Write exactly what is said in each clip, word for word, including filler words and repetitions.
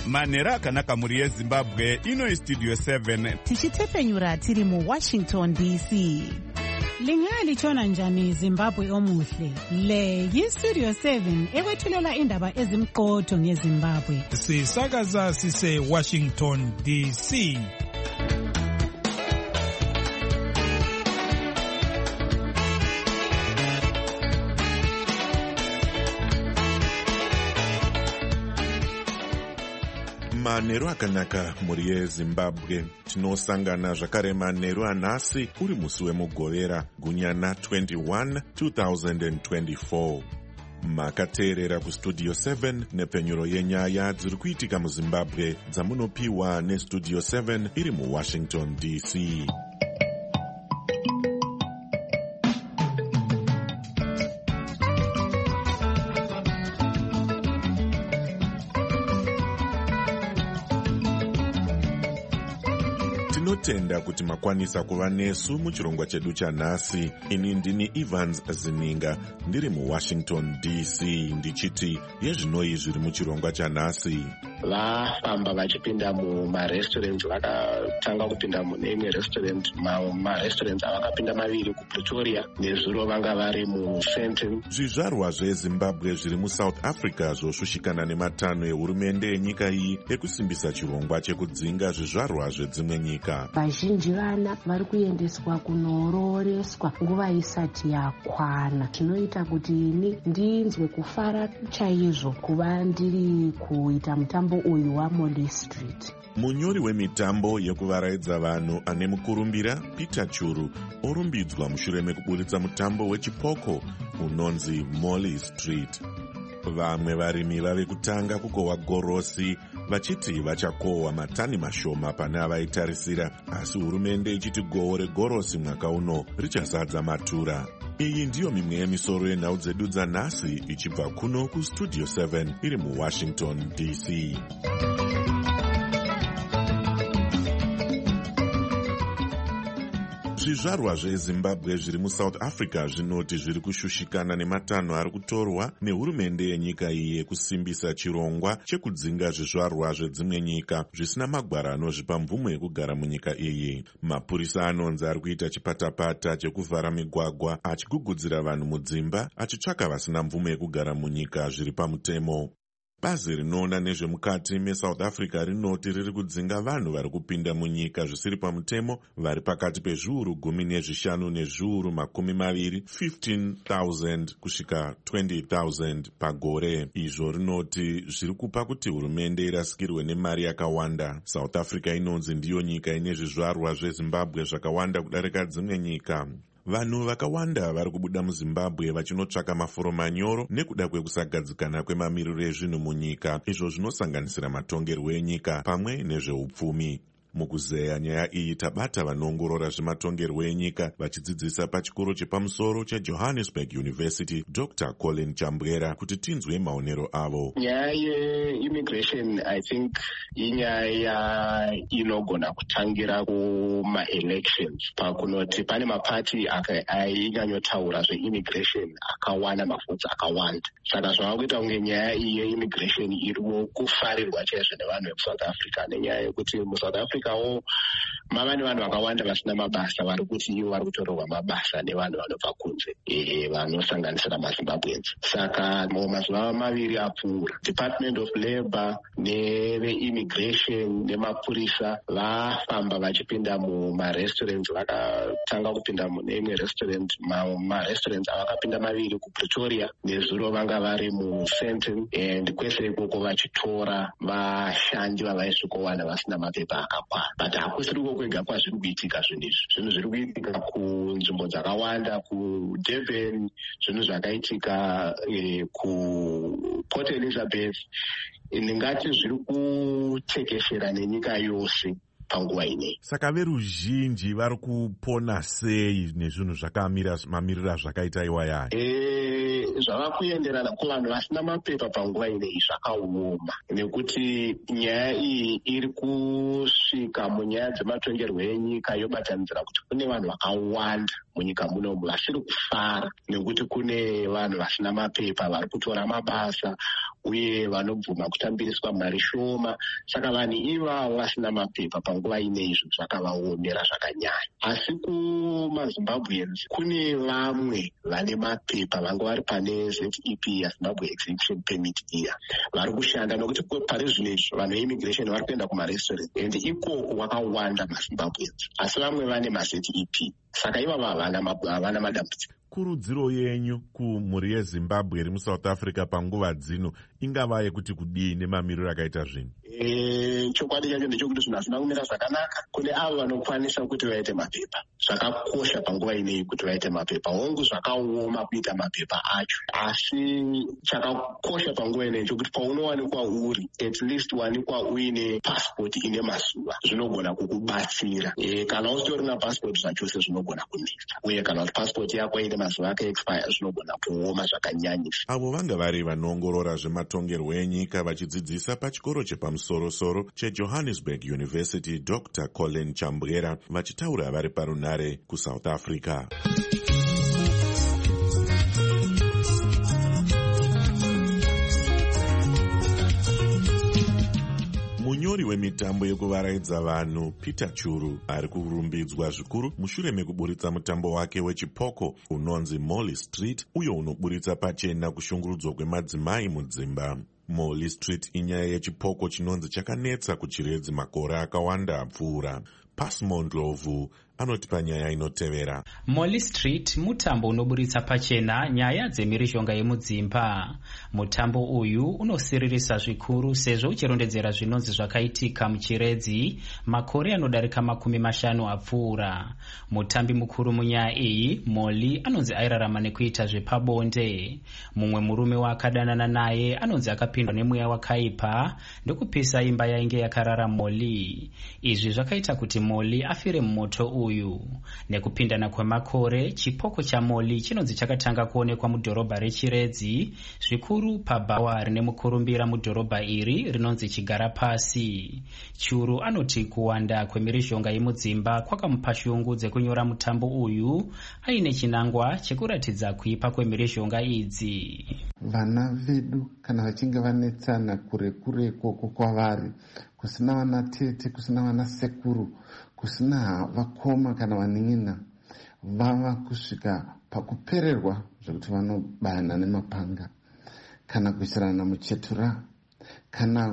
Manhero akanaka mhuri yeZimbabwe, ino istudio seven. Tichitepenyura tiri muWashington D C. Lingalitshona njani Zimbabwe omuhle? Le yiStudio seven ekwethulela indaba ezimqotho ngeZimbabwe. Sisakaza sise Washington D C. Manhero akanaka mhuri yeZimbabwe, tinosangana zvakare manhero anhasi uri musi wemugovera gunyana twenty-one two thousand twenty-four. Makateerera kustudio seven nepenyuro yenyaya dziri kuitika muZimbabwe dzamunopiwa nestudio seven iri muWashington D C. Tinotenda kuti makwanisa kuva nesu muchirongwa chedu chanhasi. Ini ndini Evans Zininga ndiri muWashington D C ndichiti yezvinoi zviri muchirongwa chanhasi. Vafamba vachipinda mumarestaurants, vakatanga kupinda mune imwe restaurant, marestaurants avakapinda maviri kuPretoria, nezuro vanga vari muFenton. Zvizvarwa zveZimbabwe zviri muSouth Africa zvoshushikana nematanho ehurumende yenyika iyi ekusimbisa chirongwa chekudzinga zvizvarwa zvedzimwe nyika. Vazhinji vana vari kuendeswa kunororeswa nguva isati yakwana. Zvinoita kuti ini ndinzwe kufara chaizvo kuva ndiri kuita mutambo uyu waMolly Street. Munyori wemitambo yekuvaraidza vanhu ane mukurumbira Peter Churu orumbidzwa mushure mekuburitsa mutambo wechipoko unonzi Molly Street. Vamwe varimi vave kutanga kukohwa gorosi vachiti vachakohwa matani mashoma pane avaitarisira, asi hurumende ichiti gohwo regorosi mwaka uno richazadza matura. Iyi ndiyo mimwe yemisoro yenhau dzedu dzanhasi ichibva kuno kustudio seven iri muWashington D C. Zvizvarwa zveZimbabwe zviri muSouth Africa zvinoti zviri kushushikana nematanho ari kutorwa nehurumende yenyika iyi yekusimbisa chirongwa chekudzinga zvizvarwa zvedzimwe nyika zvisina magwara anozvipa mvumo yekugara munyika iyi. Mapurisa anonzi ari kuita chipatapata chekuvhara migwagwa achigugudzira vanhu mudzimba achitsvaka vasina mvumo yekugara munyika zviri pamutemo. Bazi rinoona nezvemukati meSouth Africa rinoti riri kudzinga vanhu vari kupinda munyika zvisiri pamutemo vari pakati pezviuru gumi nezvishanu nezviuru makumi maviri fifteen thousand kusvika twenty thousand pagore. Izvo rinoti zviri kupa kuti hurumende irasikirwe nemari yakawanda. South Africa inonzi ndiyo nyika ine zvizvarwa zveZimbabwe zvakawanda kudarika dzimwe nyika. Vanhu vakawanda vari kubuda muZimbabwe vachinotsvaka mafuro manyoro nekuda kwekusagadzikana kwemamiriro ezvinhu munyika, izvo zvinosanganisira matongerwo enyika pamwe nezveupfumi. Mukuzeya nyaya iyi tabata vanoongorora zvematongerwo enyika vachidzidzisa pachikoro chepamusoro cheJohannesburg University Doctor Colin Chambwera kuti tinzwe maonero avo. Nyaya yeimmigration I think inyaya inogona kutangira kuma-elections, pakunoti pane mapati ainyanyotaura zveimmigration akawana mavhotsi akawanda. Saka zvava kuita kunge nyaya iyi yeimmigration iri kufarirwa chaizvo nevanhu vekusouth Africa, nenyaya yekuti muSouth Africa wo mava nevanhu vakawanda vasina mabasa vari kuti ivo vari kutorerwa mabasa nevanhu vanobva kunze vanosanganisira maZimbabweans. Saka mazuva maviri apfuura Department of Labour neveimmigration nemapurisa vafamba vachipinda mumarestaurants, vakatanga kupinda mune imwe restaurant, marestaurants avakapinda maviri kuPretoria, nezuro vanga vari muFenton, and kwese ikoko vachitora vashandi vavaisvikowana vasina mapepa akakwana. But hakusiri kwega kwazviri kuitika zvinhu izvi. Zvinhu zviri kuitika kunzvimbo dzakawanda, kuDurban, zvinhu zvakaitika eh, kuPort Elizabeth. Ndingati zviri kutekeshera nenyika yose panguva ine. Saka veruzhinji vari kupona sei nezvinhu zvakamira mamirira zvakaita iwaya? Eh, zvava kuenderana kuvanhu vasina mapepa panguva ine zvakaoma, nekuti nyaya iyi iri kusvika munyaya dzematongerwo enyika yobatanidzira kuti kune vanhu vakawanda munyika munomu vasiri kufara nekuti kune vanhu vasina mapepa vari kutora mabasa uye vanobvuma kutambiriswa mari shoma. Saka vanhu ivavo vasina mapepa panguva ineizvo zvakavaomera zvakanyanya. Asi kumazimbabweans kune vamwe vane mapepa vanga vari pane Z E P yaZimbabwe Exemption Permit iya vari kushanda, nokuti pari zvino izvo vanhu veimmigration vari kuenda kumarestaurant and ikoko wakawanda mazimbabweans, asi vamwe vane ma Z E P, saka ivavo havana madambudziko. Kurudziro yenyu kumhuri yeZimbabwe iri muSouth Africa panguva dzino ingava yekuti kudii nemamiriro akaita zvinhu? E, chokwadi chacho ndechekuti zvinhu hazvina kumira zvakanaka kune avo vanokwanisa kuti vaite mapepa. Zvakakosha panguva ineyi kuti vaite mapepa, hongu zvakaoma kuita mapepa acho, asi chakakosha panguva ineyi chokuti paunowanikwa uri at least wanikwa uine passport ine mazuva zvinogona kukubatsira. E, kana usitorina passport zvachose zvinogona kunetsa, uye kana kuti passport yako ine mazuva akaexpire zvinogona kuoma zvakanyanyisa. Avo vanga vari vanoongorora zvematongerwo enyika vachidzidzisa pachikoro chepamusoro-soro cheJohannesburg University, Doctor Colin Chambwera, vachitaura vari parunare kuSouth Africa. Munyori wemitambo yekuvaraidza vanhu Peter Churu ari kurumbidzwa zvikuru mushure mekuburitsa mutambo wake wechipoko unonzi Molly Street, uyo unoburitsa pachena kushungurudzwa kwemadzimai mudzimba. Molly Street inyaya yechipoko chinonzi chakanetsa kuchiredzi makore akawanda apfuura. Pasmond Lovu anoti panyaya inotevera. Molly Street mutambo unoburitsa pachena nyaya dzemhirizhonga yemudzimba. Mutambo uyu unosiririsa zvikuru sezvo uchirondedzera zvinonzi zvakaitika muchiredzi makore anodarika makumi mashanu apfuura. Mutambi mukuru munyaya iyi, Molly, anonzi airarama nekuita zvepabonde. Mumwe murume waakadanana naye anonzi akapindwa nemweya wakaipa ndokupisa imba yainge yakarara Molly. Izvi zvakaita kuti Molly afire mumoto uyu. Uyu nekupindana kwemakore, chipoko cha Molly chinonzi chakatanga kuonekwa mudhorobha rechiredzi, zvikuru pabhawa rine mukurumbira mudhorobha iri rinonzi Chigara Pasi. Churu anoti kuwanda kwemhirizhonga yemudzimba kwakamupa shungu dzekunyora mutambo uyu aine chinangwa chekuratidza kuipa kwemhirizhonga idzi. Vana vedu kana vachinge vanetsana kure kure koko kwavari, kusina vana tete, kusina vana sekuru, kusina vakoma kana vanin'ina, vava kusvika pakupererwa zvekuti vanobayana nemapanga kana kuisirana muchetura kana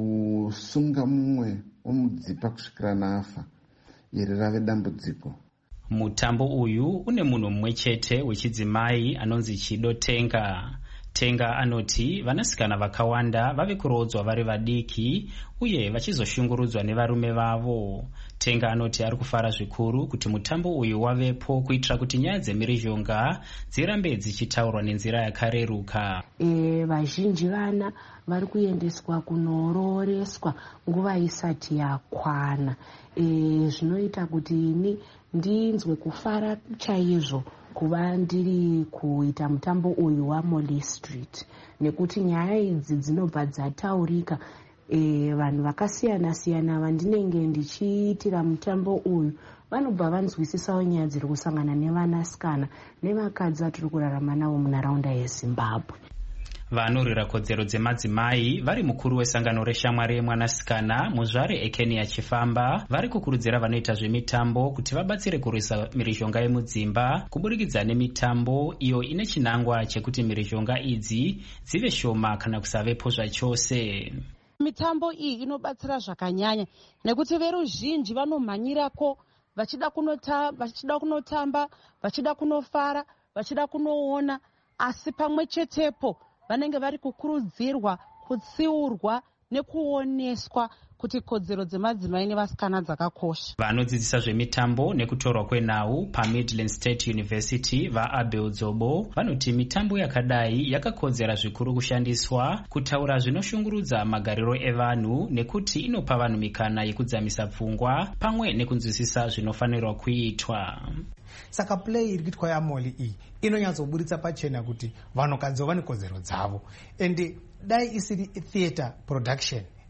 kusunga mumwe womudzipa kusvikira nafa. Iri rave dambudziko. Mutambo uyu une munhu mumwe chete wechidzimai anonzi Chido Tenga. Tenga anoti vanasikana vakawanda vave kurodzwa vari vadiki uye vachizoshungurudzwa nevarume vavo. Tenga anoti ari kufara zvikuru kuti mutambo uyu wavepo kuitira kuti nyaya dzemhirizhonga dzirambe dzichitaurwa nenzira yakareruka. E, vazhinji vana vari kuendeswa kunororeswa nguva isati yakwana. E, zvinoita kuti ini ndinzwe kufara chaizvo kuva ndiri kuita mutambo uyu waMolly Street, nekuti nyaya idzi dzinobva dzataurika. E, vanhu vakasiyana siyana vandinenge ndichiitira mutambo uyu vanobva vanzwisisawo nyaya dziri kusangana nevanasikana nevakadzi vatiri kurarama navo munharaunda yeZimbabwe. Vanorwira kodzero dzemadzimai vari mukuru wesangano reshamwari yemwanasikana muzvare Ekenia Chifamba vari kukurudzira vanoita zvemitambo kuti vabatsire kurwisa mhirizhonga yemudzimba kuburikidza nemitambo iyo ine chinangwa chekuti mhirizhonga idzi dzive shoma kana kusavepo zvachose. Mitambo iyi inobatsira zvakanyanya nekuti veruzhinji vanomhanyirako vachida kunota vachida kunotamba, vachida kunofara, vachida kunoona, asi pamwe chetepo vanenge vari kukurudzirwa kutsiurwa nekuoneswa kuti kodzero dzemadzimai nevasikana dzakakosha. Vanodzidzisa zvemitambo nekutorwa kwenhau paMidland State University vaAbel Dzobo vanoti mitambo yakadai yakakodzera zvikuru kushandiswa kutaura zvinoshungurudza magariro evanhu nekuti inopa vanhu mikana yekudzamisa pfungwa pamwe nekunzwisisa zvinofanirwa kuitwa. Saka play iri kuitwa yaMolly iyi inonyatsoburitsa pachena kuti vanhukadzi vane kodzero dzavo, ende dai isiri theatre production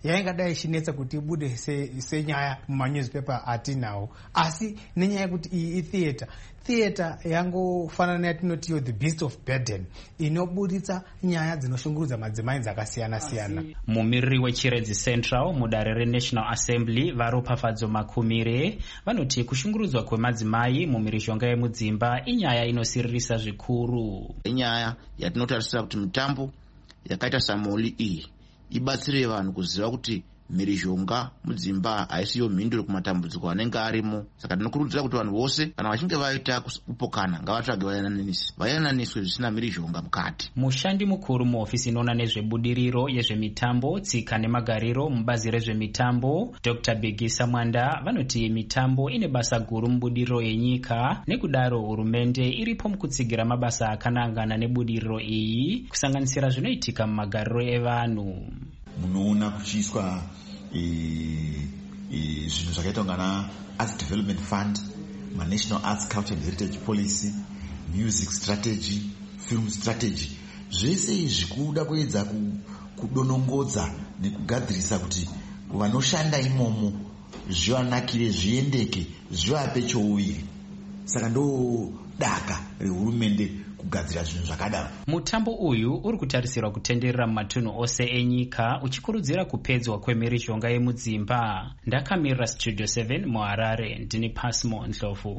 yaingadai ichinetsa kuti ibude senyaya mumanewspaper atinawo, asi nenyaya yekuti iyi itheatre theatre yangofanana neyatinotiyo the beast of burden inoburitsa nyaya dzinoshungurudza madzimai dzakasiyana siyana. Mumiriri wechiredzi central mudare renational assembly varopafadzo makumire vanoti kushungurudzwa kwemadzimai mumirishonga yemudzimba inyaya inosiririsa zvikuru. Inyaya yatinotarisira kuti mitambo yakaita samoli iyi ibatsire vanhu kuziva kuti mhirizhonga mudzimba haisiyo mhinduro kumatambudziko anenge arimo. Saka tinokurudzira kuti vanhu vose kana vachinge vaita kupokana ngavatsvage vayananiswe vayananiswe zvisina mhirizhonga mukati. Mushandi mukuru muhofisi inoona nezvebudiriro yezvemitambo, tsika nemagariro mubazi rezvemitambo Doctor Bigisa Mwanda vanoti mitambo ine basa guru mubudiriro yenyika, nekudaro hurumende iripo mukutsigira mabasa akanangana nebudiriro iyi kusanganisira zvinoitika mumagariro evanhu. Munoona kuchiiswa zvinhu zvakaita ungana Arts Development Fund, National Arts Culture and Heritage Policy, Music Strategy, Film Strategy. Zvese izvi kuda kuedza kudonongodza nekugadzirisa kuti vanoshanda imomo zvivanakire, zviendeke, zvivape chouviri. Saka ndo daka rehurumende kugadzira zvinhu zvakadaro. Mutambo uyu uri kutarisirwa kutenderera mumatunhu ose enyika uchikurudzira kupedzwa kwemhirizhonga yemudzimba. Ndakamirira Studio seven muHarare, ndini Pasmo Ndlovu.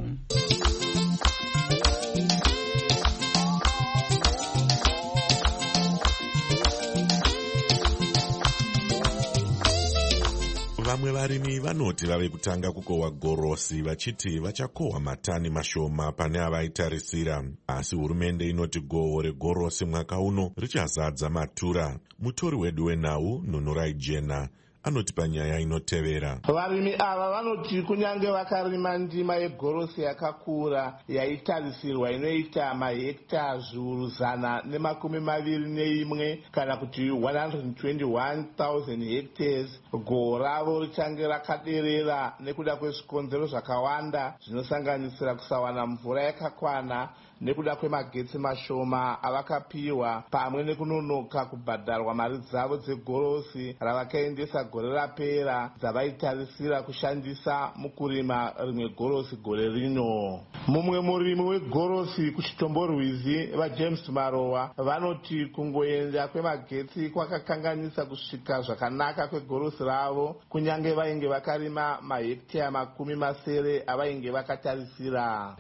Vamwe varimi vanoti vave kutanga kukohwa gorosi vachiti vachakohwa matani mashoma pane avaitarisira, asi hurumende inoti gohwo regorosi mwaka uno richazadza matura. Mutori wedu wenhau Nunurai Jena anoti panyaya inotevera. Varimi ava vanoti kunyange vakarima ndima yegorosi yakakura yaitarisirwa inoita mahekta zviuru zana nemakumi maviri neimwe kana kuti one hundred twenty-one thousand hectares, gohwo ravo richange rakaderera nekuda kwezvikonzero zvakawanda zvinosanganisira kusawana mvura yakakwana nekuda kwemagetsi mashoma avakapiwa pamwe nekunonoka kubhadharwa mari dzavo dzegorosi ravakaendesa gore rapera dzavaitarisira kushandisa mukurima rimwe gorosi gore rino. Mumwe murimi wegorosi kuchitomborwizi vaJames Marowa vanoti kungoenda kwemagetsi kwakakanganisa kusvika zvakanaka kwegorosi ravo kunyange vainge vakarima mahekta makumi masere avainge vakatarisira.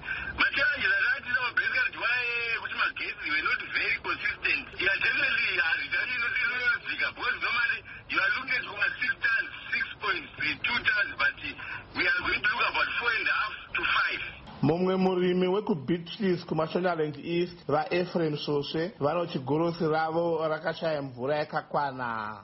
Mumwe murimi wekuBeatrice kuMashonaland East vaEphraim Soswe vanoti gorosi ravo rakashaya mvura yakakwana.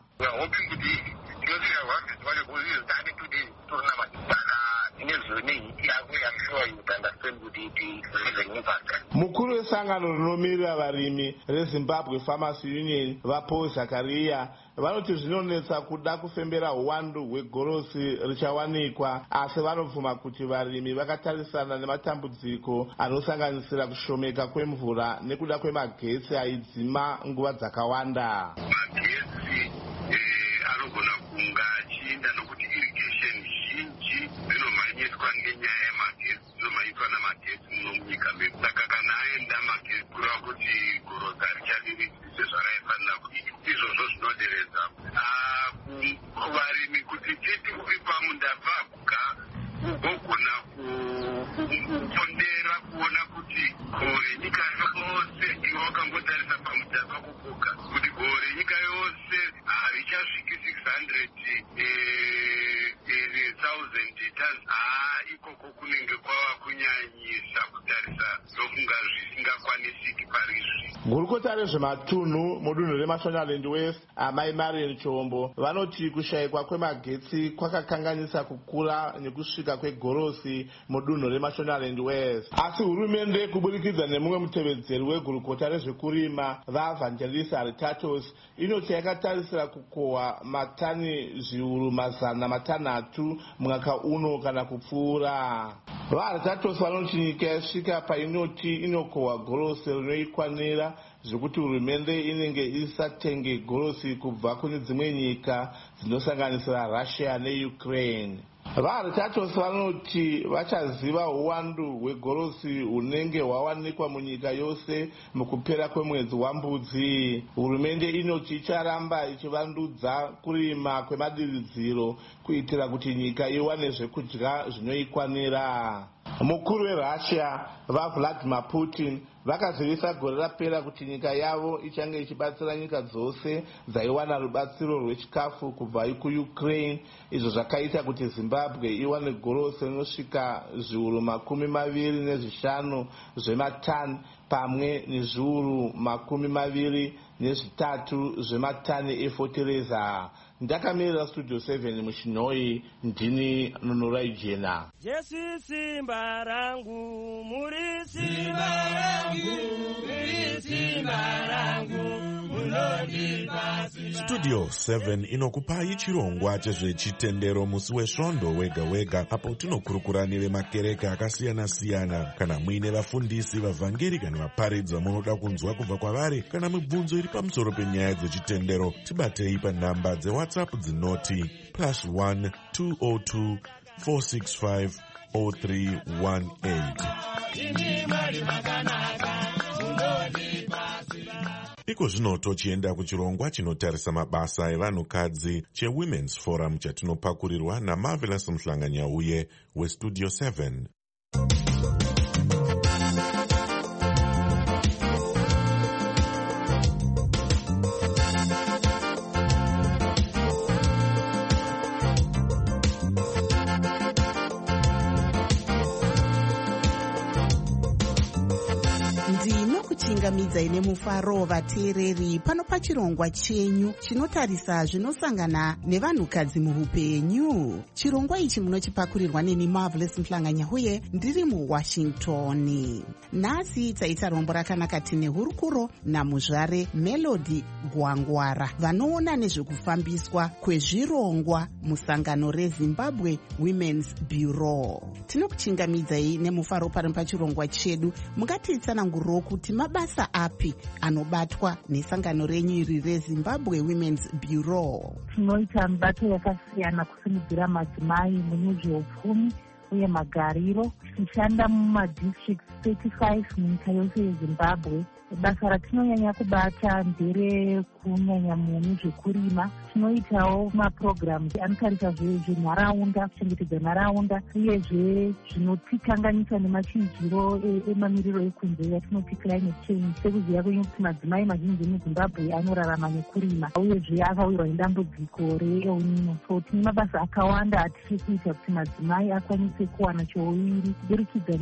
Mukuru wesangano rinomirira varimi reZimbabwe Farmers Union vaPaul Zakaria vanoti zvinonetsa kuda kufembera uwandu hwegorosi richawanikwa, asi vanobvuma kuti varimi vakatarisana nematambudziko anosanganisira kushomeka kwemvura nekuda kwemagetsi aidzima nguva dzakawanda. Magetsi anogona kunga achiinda nokuti irrigation zhinji dzinomhanyiswa ngenyaya yemagetsi, dzinomhanyiswa namagetsi muno munyika medu. Saka kana aenda magetsi kureva kuti gorosi harichavirisi sezvaraifanira kuitwa. Izvozvo zvinoderedza kuvarimi kuti titi uri pamunda paguka ugogona kupondera kuona kuti gohwo renyika yose iwe wakangotarisa pamunda pakuguka kuti gohwo renyika yose harichasviki six hundred thousand tons. haa ikoko kunenge kwava kunyanyisa kutarisa zofunga zvisingakwanisiki parizvi. Gurukota rezvematunhu mudunhu reMashonaland West amai Marian Chombo vanoti kushayikwa kwemagetsi kwakakanganisa kukura nekusvika kwegorosi mudunhu reMashonaland West, asi hurumende kuburikidza nemumwe mutevedzeri wegurukota rezvekurima vaEvangelist Aritatos inoti yakatarisira kukohwa matani zviuru mazana matanhatu mwaka uno kana kupfuura. VaAritatos vanoti nyika yasvika painoti inokohwa gorosi rinoikwanira zvekuti hurumende inenge isatenge gorosi kubva kune dzimwe nyika dzinosanganisira Russia neUkraine. VaHaritators vanoti vachaziva uwandu hwegorosi hunenge hwawanikwa munyika yose mukupera kwemwedzi waMbudzi. Hurumende inoti icharamba ichivandudza kurima kwemadiridziro kuitira kuti nyika iwane zvekudya zvinoikwanira. Mukuru weRussia vaVladimir Putin vakazivisa gore rapera kuti nyika yavo ichange ichibatsira nyika dzose dzaiwana rubatsiro rwechikafu kubva kuUkraine, izvo zvakaita kuti Zimbabwe iwane gorosi rinosvika zviuru makumi maviri nezvishanu zvematani pamwe nezviuru makumi maviri nezvitatu zvematani efotereza. Ndakamirira Studio seven muChinoi, ndini Nunurai Jena. Jesu simba rangu, muri simba rangu, muri simba rangu, munondibasi. Studio seven inokupai chirongwa chezvechitendero musi wesvondo wega wega, apo tinokurukura nevemakereke akasiyana siyana. Kana muine vafundisi, vavhangeri kana vaparidzi vamunoda kunzwa kubva kwavari, kana mibvunzo iri pamusoro penyaya dzechitendero, tibatei panhamba dzeWhatsApp dzinoti plus one two oh two four six five oh three one eight. Iko zvino tochienda kuchirongwa chinotarisa mabasa evanhukadzi cheWomen's Forum chatinopakurirwa naMarvelous Mhlanganyauye weStudio seven. Ndinokuchingamidza ine mufaro vateereri pano pachirongwa chenyu chinotarisa zvinosangana nevanhukadzi muhupenyu. Chirongwa ichi munochipakurirwa neni Marvelous Mhlanganyauye ndiri muWashington. Nhasi taita rombo rakanaka tine hurukuro namuzvare Melody Gwangwara vanoona nezvekufambiswa kwezvirongwa musangano reZimbabwe Women's Bureau. Tinokuchingamidzai nemufaro pari pachirongwa chedu. Mungatitsananguriro kuti mabasa api anobatwa nesangano renyu iri reZimbabwe Women's Bureau? Tinoita mibato yakasiyana kusimudzira madzimai mune zveupfumi uye magariro, tichishanda mumadistricts thirty-five munyika yose yeZimbabwe. Basa ratinonyanya kubata ndere kunyanya mune zvekurima. Tinoitawo maprograms anotarisa zvenharaunda, kuchengetedza nharaunda, uyezve zvinotikanganisa nemachinjiro emamiriro ekunze yatinoti climate change. Sekuziva kwenyu kuti madzimai mazhinji muZimbabwe anorarama nekurima, uyezve akawirwa nedambudziko reElnino. So tine mabasa akawanda atiri kuita kuti madzimai akwanise kuwana chouiri, kuburikidza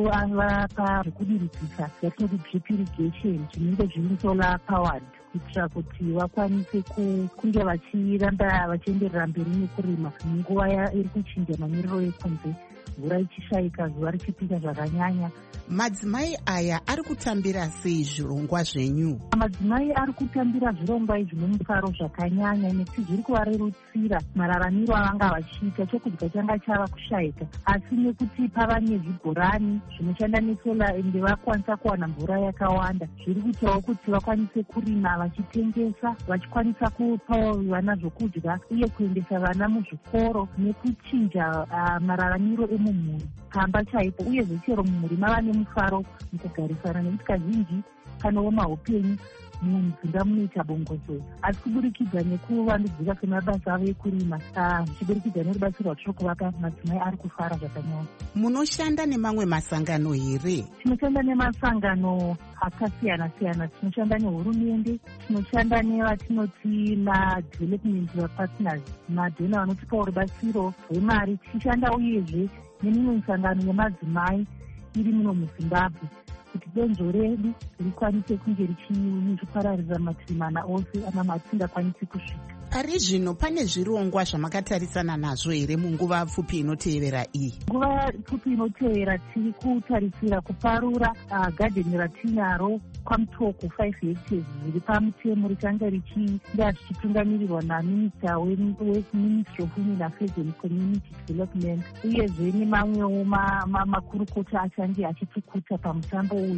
nekuvapa zvekudiridzisa yatinoti drip irrigation, zvinenge zviri solar powered, kuitira kuti vakwanise kunge vachiramba vachienderera mberi nekurima munguva iri kuchinja mamiriro ekunze, mvura ichishayika, zuva richipinda zvakanyanya. Madzimai aya ari kutambira sei zvirongwa zvenyu? Madzimai ari kutambira zvirongwa izvi nomufaro zvakanyanya, nekuti zviri kuvarerutsira mararamiro avanga vachiita. Chokudya changa chava kushayika, asi nekuti pava nezvibhorani zvinoshanda nesola ende vakwanisa kuwana mvura yakawanda, zviri kuitawo kuti vakwanise kurima vachitengesa, vachikwanisa kupawo vana zvokudya uye kuendesa vana muzvikoro nekuchinja uh, mararamiro emumhuri pamba chaipo. Uye zvechero mumhuri mava nemufaro mukugarisana, nekuti kazhinji kanowo mahupenyu mudzimba munoita bongozo, asi kuburikidza nekuvandudzika kwemabasa avo ekurima, zvichiburikidza nerubatsiro rwatiri kuvapa, madzimai ari kufara zvakanyanya. Munoshanda nemamwe masangano here? Tinoshanda nemasangano akasiyana siyana. Tinoshanda nehurumende, tinoshanda nevatinoti madevelopment partners, madhona vanotipawo rubatsiro rwemari. Tichishanda uyezve nemimwe misangano yemadzimai iri muno muZimbabwe, kuti donzvo redu rikwanise kunge richipararira mativi mana ose ana matisingakwanisi kusvika. Pari zvino pane zvirongwa zvamakatarisana nazvo here munguva pfupi inotevera iyi? Nguva pfupi inotevera tiri kutarisira kuparura uh, gadheni ratinaro kwamutoko five hectares zviri pamutemo, richanga richinga richitungamirirwa naminista weministry of women affairs and community development, uyezve nemamwewo makurukota achange achitikuta pamutambo uyu.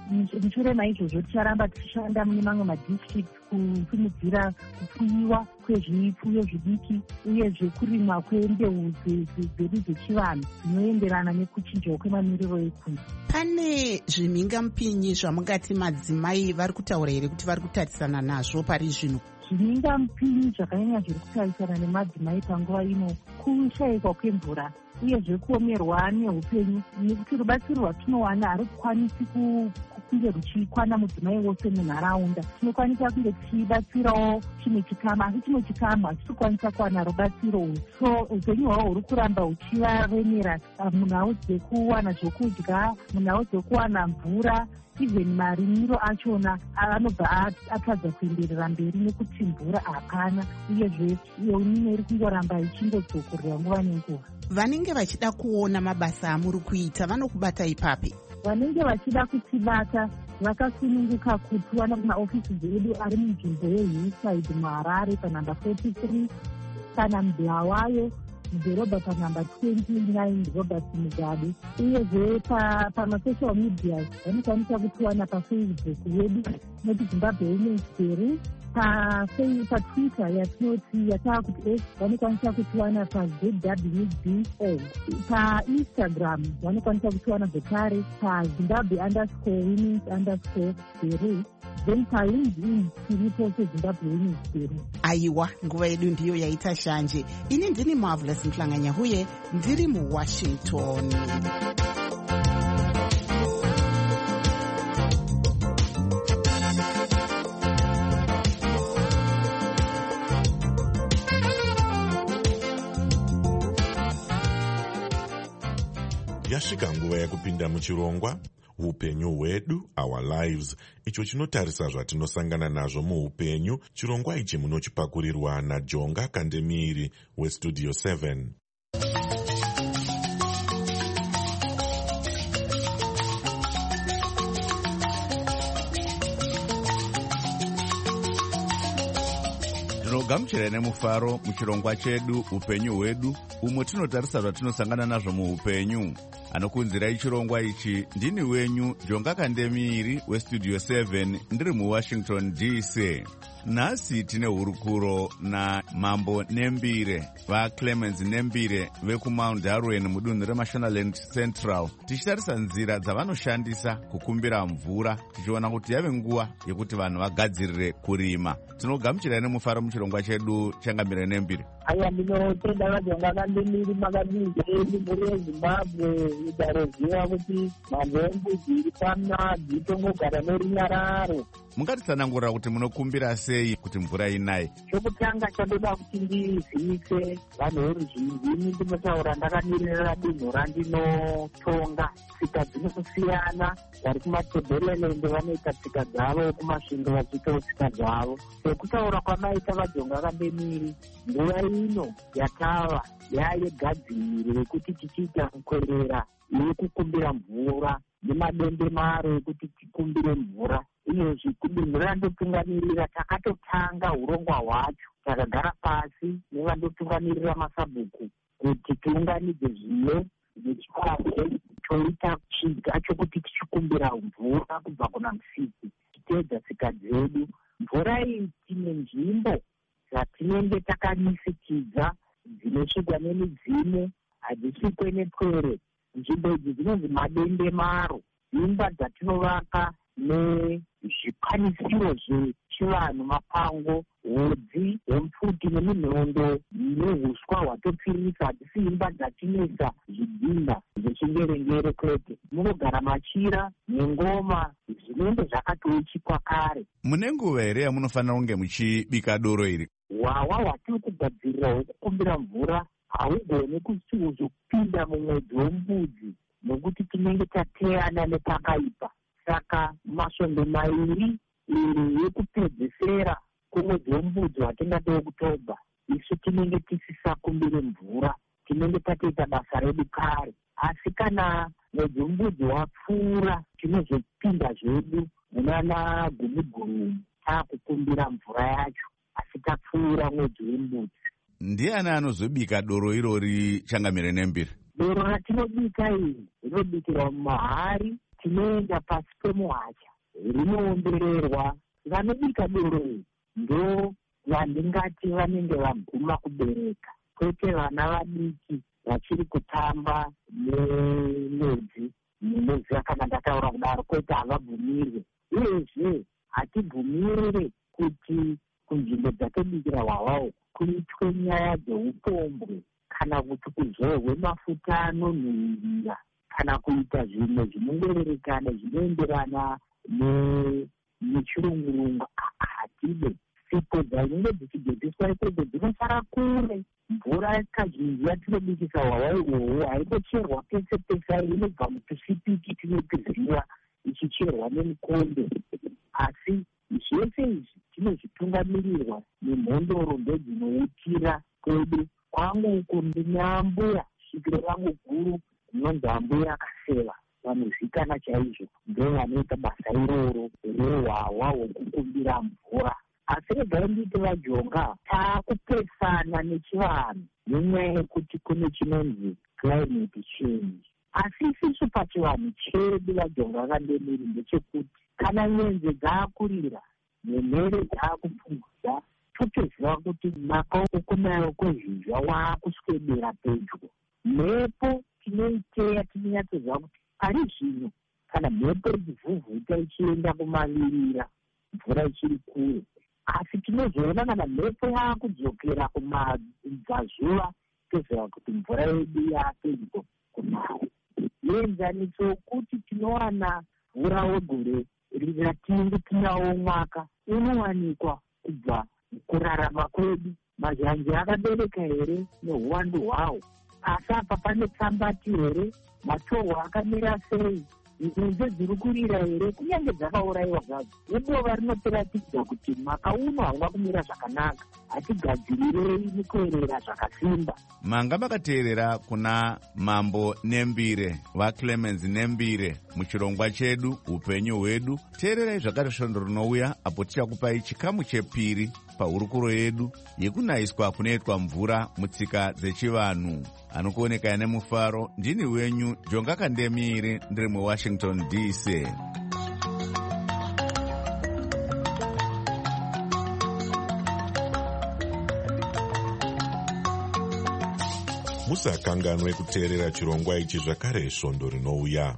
mushure maizvozvo ticharamba tichishanda mune mamwe madistricts kusimudzira kupfuyiwa kwezvipfuyo zvidiki uyezve kurimwa kwembeu dzedu dzechivanhu dzinoenderana nekuchinjawo kwemamiriro ekunze. Pane zvimhingamupinyi zvamungati madzimai vari kutaura here kuti vari kutarisana nazvo pari zvino? Zvimhingamupinyi zvakanyanya zviri kutarisana nemadzimai panguva ino kushayikwa kwemvura uyezve kuomerwa neupenyu, nekuti rubatsiro rwatinowana harukwanisi kunge ruchikwana mudzimai wose munharaunda. Tinokwanisa kunge tichibatsirawo chimwe chikamu, asi chimwe chikamu hachitokwanisa kuwana rubatsiro urwu. So upenyu hwavo huri kuramba huchivaremera, munhau dzekuwana zvokudya, munhau dzekuwana mvura, even marimiro achona anobva atadza kuenderera mberi nekuti mvura hapana, uyezve yeunino iri kungoramba ichingodzokorera nguva nenguva. Vanenge vachida kuona mabasa amuri kuita vanokubata ipapi? Vanenge vachida kutibata vakasununguka kutiwana kumaofisi edu ari munzvimbo yeHillside muHarare panhamba forty-three, kana muBulawayo mudhorobha panhamba twenty-nine Robert Mugabe, uyezve pamasocial media vanokwanisa kutiwana paFacebook yedu noti Zimbabwe Women's Bureau, patwitter yatinoti yataa kuti X vanokwanisa kutiwana paZ W B O, painstagram vanokwanisa kutiwana zvekare pazimbabwe underscore women's underscore bureau, then palinkedin tiripo sezimbabwe women's bureau. Aiwa, nguva yedu ndiyo yaita shanje. Ini ndini Marvelous Mhlanganyahuye, ndiri muWashington. Yasvika nguva yekupinda muchirongwa upenyu hwedu, our lives, icho chinotarisa zvatinosangana nazvo muupenyu. Chirongwa ichi munochipakurirwa naJonga Kandemiri weStudio seven. Tinogamuchira nemufaro muchirongwa chedu upenyu hwedu, umwe tinotarisa zvatinosangana nazvo muupenyu. Anokunzirai chirongwa ichi ndini wenyu Jonga Kandemiri weStudio seven, ndiri muWashington D C. Nhasi tine hurukuro naMambo Nembire vaClemens Nembire vekuMount Darwin mudunhu reMashonaland Central, tichitarisa nzira dzavanoshandisa kukumbira mvura, tichiona kuti yave nguva yekuti vanhu vagadzirire kurima. Tinogamuchirai nemufaro muchirongwa chedu. Changamire Nembire. Aya ndinotenda vaJonga Kandemiri makadinze mhuri yeZimbabwe idaroziva kuti mambo embudzi iri pamna dzitongogara nerunyararo. Mungatitsanangurira kuti munokumbira sei kuti mvura inaye? Chokutanga chadoda kuti ndizivise vanhu veruzhinji, ndinotaura ndakamirira dunhu randinotonga. Tsika dzinosiyana, vari kumatebheleland vanoita tsika dzavo, kumasvingo vachiitawo tsika dzavo. Sekutaura kwamaita vaJonga Kandemiri, nguva ino yatava yayegadziri rekuti tichiita kukwerera yekukumbira mvura nemadende maro ekuti tikumbire mvura. Uyezve kudunhu randotungamirira takatotanga urongwa hwacho, takagara pasi nevandotungamirira masabhuku kuti tiunganidze zviyo nechikafu toita chiga chokuti tichikumbira mvura kubva kuna Musiki, titeedza tsika dzedu. Mvura iyi tine nzvimbo dzatinenge takanisikidza dzinosvikwa nemidzimu, hadzisvikwe nepwere. Nzvimbo idzi dzinonzi madende maro, dzimba dzatinovaka nezvikwanisiro zvechivanhu, mapango, hodzi, hempfuti neminhondo nehuswa hwatopfirisa. Hadzisi imba dzatinesa zvidhina zvechingerengere kwete. Munogara machira nengoma zvinenge zvakatoichikwa kare. Mune nguva here yamunofanira kunge muchibika doro iri? Hwawa hwatiri kugadzirira hwekukumbira mvura haugone kuzopinda mumwedzi wembudzi nokuti tinenge tateyana nepakaipa. Saka masvondo mairi, iri yekupedzesera kwemwedzi wembudzi watingati Okutobha, isu tinenge tisisakumbire mvura, tinenge tatoita basa redu kare. Asi kana mwedzi wembudzi wapfuura, tinozopinda zvedu munana gumiguru taakukumbira mvura yacho, asi tapfuura mwedzi wembudzi. Ndiani anozobika doro irori, Changamire Nembire? Doro ratinobika iri rinobikirwa mumahari tinoenda pasi pemuhacha rinoombererwa. Vanobika doro ndo vandingati vanenge vaguma kubereka, kwete vana vadiki vachiri kutamba nemwedzi munoziva. Kana ndataura kudaro, kwete havabvumirwe. Uyezve hatibvumirire kuti kunzvimbo dzatobikira hwahwawo kuitwe nyaya dzeupombwe kana kuti kuzorwe mafuta anonhuhwirira kana kuita zvimwe zvinongorerekana zvinoenderana nechirungurungu. Hatide sipo dzainenge dzichigezeswa ikoko dzinosara kure. Mvura kazhinji yatinobikisa hwahwa ihwohwo haingocherwa pese pese, inobva mutusipiki tinotiziva ichicherwa nemukonde. Asi zvese izvi tinozvitungamirirwa nemhondoro ndedzinoutira kwedu. Kwangu uko ndineambuya svikiro rangu guru rinonzi ambuya akaseva, vanozvikana chaizvo, ndo vanoita basa iroro rehwahwa hwekukumbira mvura. Asi regai nditi vajonga, taakupesana nechivanhu nenyaya yekuti kune chinonzi climate change. Asi isusu pachivanhu chedu vajonga vakandemiri ndechekuti kana nyenze dzaakurira nemhere dzaakupfumvudza, totoziva kuti makaokonayo kwezhizha waakuswedera pedyo. Mhepo tinoiteya tinonyatsoziva kuti pari zvino kana mhepo ichivhuvhuta ichienda kumavirira mvura ichiri kure. Asi tinozoona kana mhepo yaakudzokera kumabvazuva toziva kuti mvura yedu yaapedyo kunaya. Neenzaniso yokuti tinowana mvura wegore ratinenge tinawo mwaka unowanikwa kubva kurarama kwedu. Mazhanje akabereka here neuwandu hwawo, asi apa pane tsambati here, matohwa akamira sei, nzenze dziri kurira here, kunyange dzakaurayiwa zvadzo. Idova rinotiratidza kuti mwaka uno hauna kumira zvakanaka. Hatigadzirirei mukuerera zvakasimba. Manga makateerera kuna Mambo Nembire vaClemens Nembire muchirongwa chedu upenyu hwedu. Teererai zvakare svondo rinouya apo tichakupai chikamu chepiri pahurukuro yedu yekunayiswa kunoitwa mvura mutsika dzechivanhu. Anokuoneka nemufaro, ndini wenyu Jonga Kandemiri, ndiri muWashington D C. musakanganwe kuteerera chirongwa ichi zvakare svondo rinouya.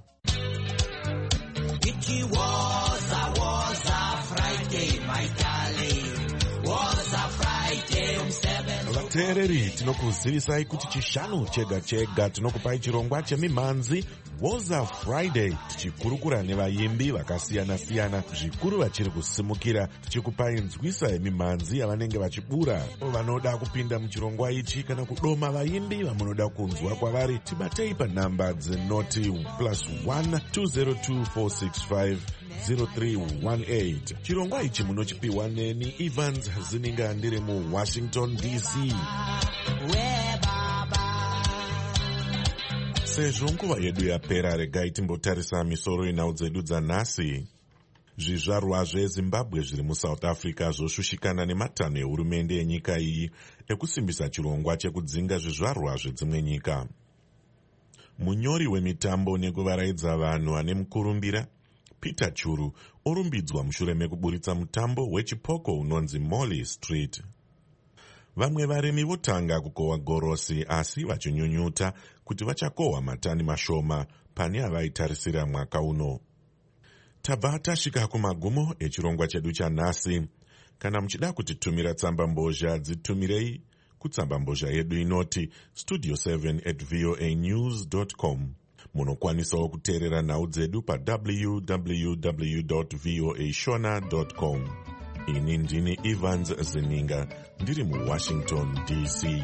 Vateereri, tinokuzivisai kuti chishanu chega chega tinokupai chirongwa chemimhanzi Woza Friday, tichikurukura nevaimbi vakasiyana-siyana, zvikuru vachiri kusimukira, tichikupai nzwisa yemimhanzi yavanenge vachibura. Vanoda kupinda muchirongwa ichi kana kudoma vaimbi vamunoda kunzwa kwavari, tibatei panhamba dzenoti plus one two zero two four six five zero three one eight. Chirongwa ichi munochipiwa neni Evans Zininga, ndiri muWashington D C. Sezvo nguva yedu yapera, regai timbotarisa misoro inhau dzedu dzanhasi. Zvizvarwa zveZimbabwe zviri muSouth Africa zvoshushikana nematanho ehurumende yenyika iyi ekusimbisa chirongwa chekudzinga zvizvarwa zvedzimwe nyika. Munyori wemitambo nekuvaraidza vanhu ane mukurumbira Peter Churu orumbidzwa mushure mekuburitsa mutambo wechipoko unonzi Molly Street. Vamwe varimi votanga kukohwa gorosi, asi vachinyunyuta kuti vachakohwa matani mashoma pane avaitarisira mwaka uno. Tabva tasvika kumagumo echirongwa chedu chanhasi. Kana muchida kutitumira tsamba mbozha, dzitumirei kutsamba mbozha yedu inoti studio seven at voa news dot com. Munokwanisawo kuteerera nhau dzedu pa w w w dot voa shona dot com. Ini ndini Evans Zininga, ndiri muWashington D C.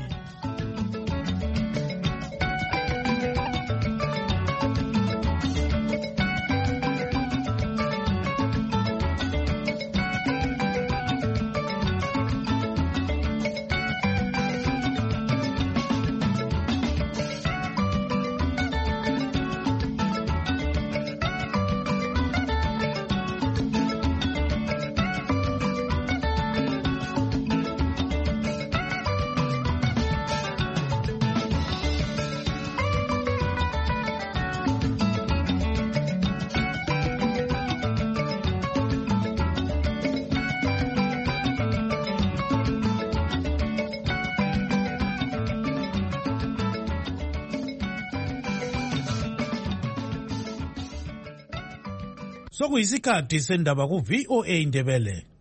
sokuyisikhathi sendaba ku-V O A Ndebele.